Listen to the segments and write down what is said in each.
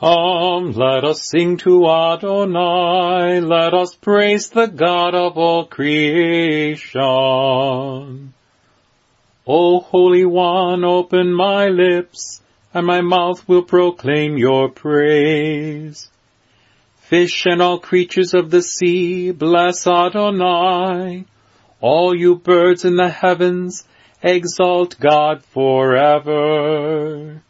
Come, let us sing to Adonai, let us praise the God of all creation. O Holy One, open my lips, and my mouth will proclaim your praise. Fish and all creatures of the sea, bless Adonai. All you birds in the heavens, exalt God forever.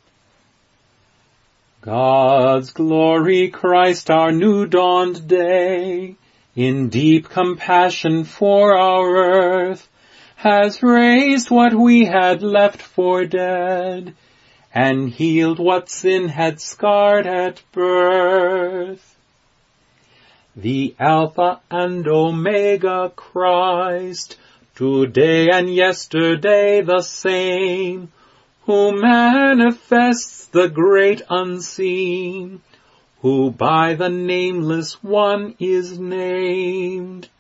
God's glory, Christ, our new dawned day, in deep compassion for our earth, has raised what we had left for dead, and healed what sin had scarred at birth. The Alpha and Omega Christ, today and yesterday the same, who manifests the great unseen, who by the nameless one is named.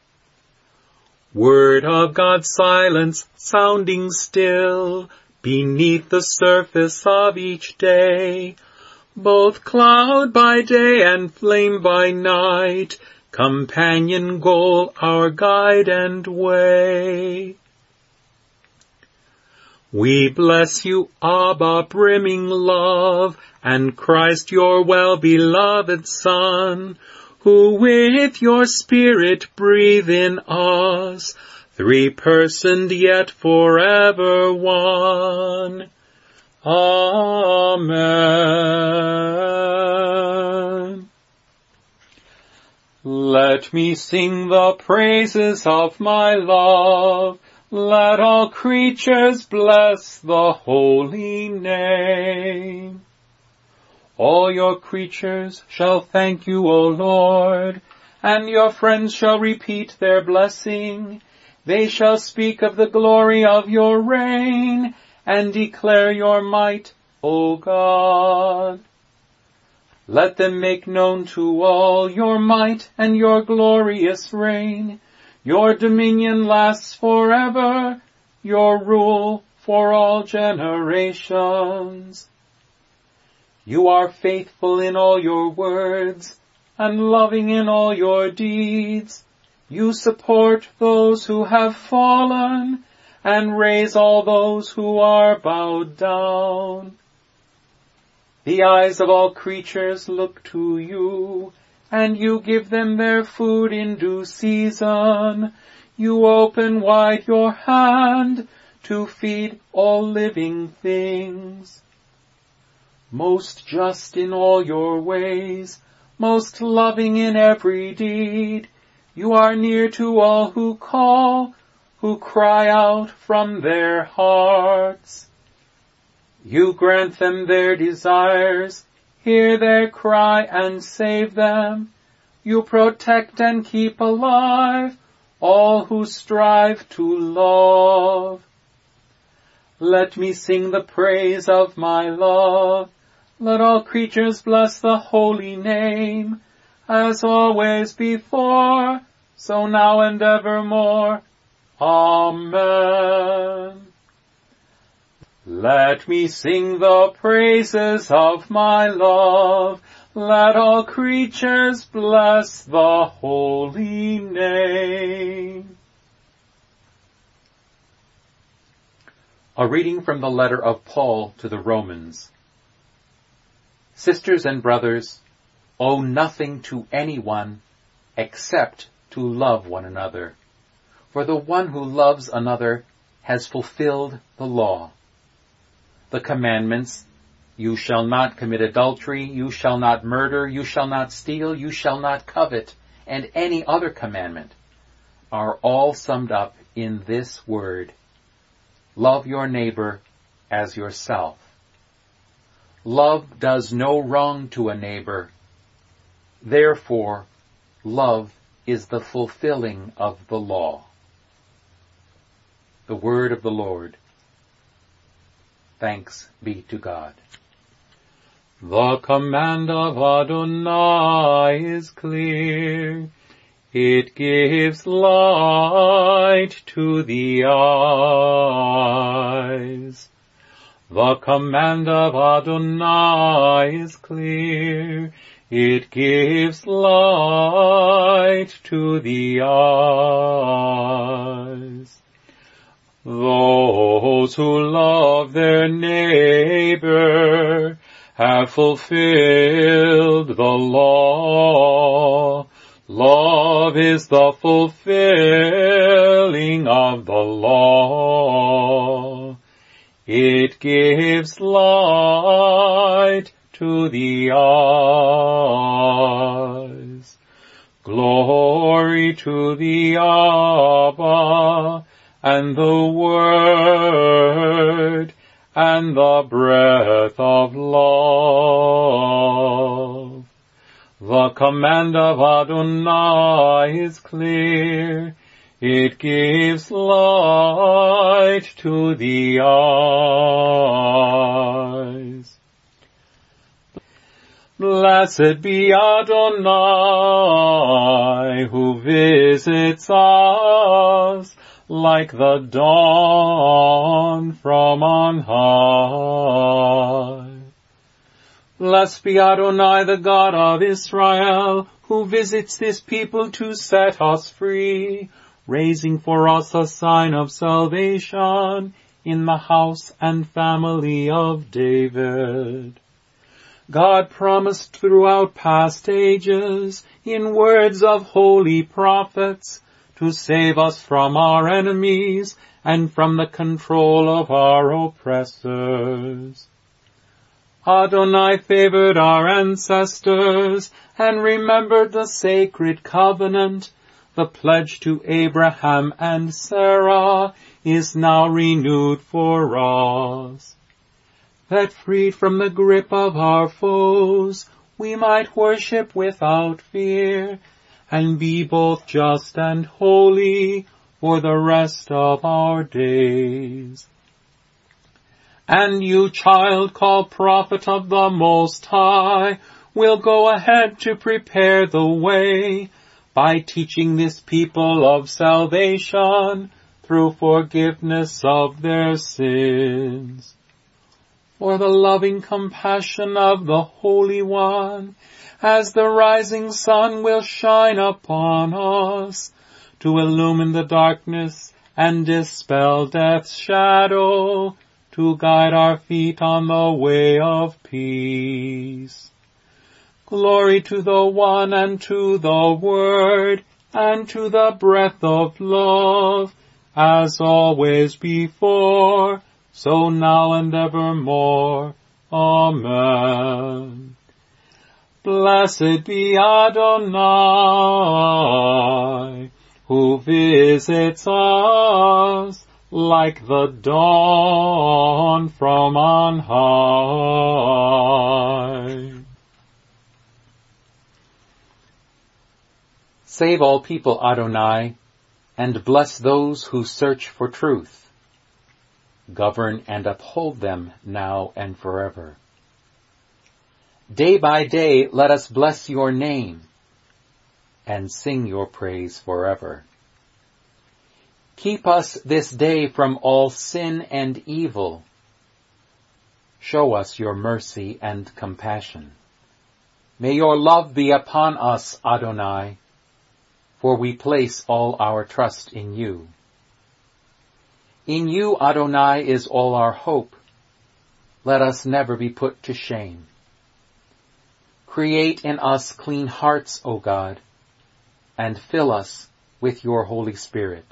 Word of God's silence sounding still beneath the surface of each day, both cloud by day and flame by night, companion goal, our guide and way. We bless you, Abba, brimming love, and Christ, your well-beloved Son, who with your Spirit breathe in us, three-personed yet forever one. Amen. Let me sing the praises of my love. Let all creatures bless the holy name. All your creatures shall thank you, O Lord, and your friends shall repeat their blessing. They shall speak of the glory of your reign, and declare your might, O God. Let them make known to all your might and your glorious reign. Your dominion lasts forever, your rule for all generations. You are faithful in all your words, and loving in all your deeds. You support those who have fallen, and raise all those who are bowed down. The eyes of all creatures look to you, and you give them their food in due season. You open wide your hand to feed all living things. Most just in all your ways, most loving in every deed, you are near to all who call, who cry out from their hearts. You grant them their desires, hear their cry and save them. You protect and keep alive all who strive to love. Let me sing the praise of my love. Let all creatures bless the holy name, as always before, so now and evermore. Amen. Let me sing the praises of my love. Let all creatures bless the holy name. A reading from the letter of Paul to the Romans. Sisters and brothers, owe nothing to anyone except to love one another. For the one who loves another has fulfilled the law. The commandments, you shall not commit adultery, you shall not murder, you shall not steal, you shall not covet, and any other commandment, are all summed up in this word: love your neighbor as yourself. Love does no wrong to a neighbor. Therefore, love is the fulfilling of the law. The word of the Lord. Thanks be to God. The command of Adonai is clear. It gives light to the eyes. The command of Adonai is clear. It gives light to the eyes. Those who love their neighbor have fulfilled the law. Love is the fulfilling of the law. It gives light to the eyes. Glory to the Abba, and the Word, and the breath of love. The command of Adonai is clear. It gives light to the eyes. Blessed be Adonai, who visits us like the dawn from on high. Blessed be Adonai, the God of Israel, who visits this people to set us free, raising for us a sign of salvation in the house and family of David. God promised throughout past ages, in words of holy prophets, to save us from our enemies and from the control of our oppressors. Adonai favored our ancestors and remembered the sacred covenant. The pledge to Abraham and Sarah is now renewed for us, that freed from the grip of our foes, we might worship without fear and be both just and holy for the rest of our days. And you, child called prophet of the Most High, will go ahead to prepare the way by teaching this people of salvation through forgiveness of their sins. For the loving compassion of the Holy One, as the rising sun will shine upon us, to illumine the darkness and dispel death's shadow, to guide our feet on the way of peace. Glory to the One and to the Word and to the breath of love, as always before, so now and evermore. Amen. Blessed be Adonai, who visits us like the dawn from on high. Save all people, Adonai, and bless those who search for truth. Govern and uphold them now and forever. Day by day let us bless your name and sing your praise forever. Keep us this day from all sin and evil. Show us your mercy and compassion. May your love be upon us, Adonai, for we place all our trust in you. In you, Adonai, is all our hope. Let us never be put to shame. Create in us clean hearts, O God, and fill us with your Holy Spirit.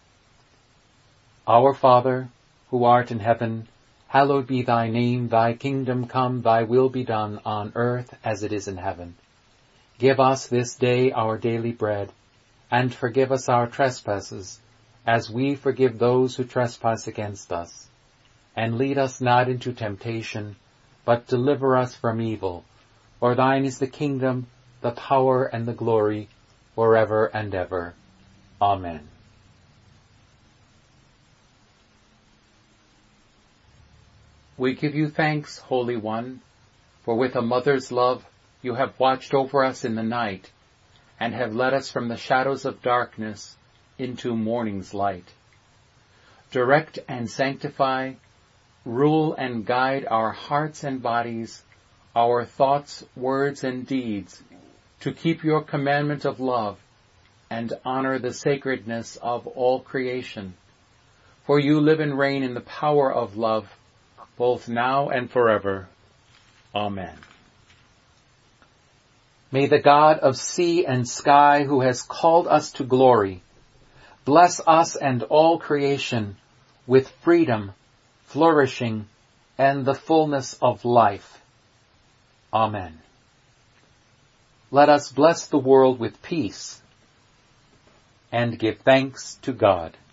Our Father, who art in heaven, hallowed be thy name. Thy kingdom come, thy will be done on earth as it is in heaven. Give us this day our daily bread, and forgive us our trespasses, as we forgive those who trespass against us. And lead us not into temptation, but deliver us from evil. For thine is the kingdom, the power, and the glory, forever and ever. Amen. We give you thanks, Holy One, for with a mother's love you have watched over us in the night, and have led us from the shadows of darkness into morning's light. Direct and sanctify rule and guide our hearts and bodies, our thoughts, words, and deeds, to keep your commandment of love and honor the sacredness of all creation. For you live and reign in the power of love, both now and forever. Amen. May the God of sea and sky, who has called us to glory, bless us and all creation with freedom, flourishing, and the fullness of life. Amen. Let us bless the world with peace and give thanks to God.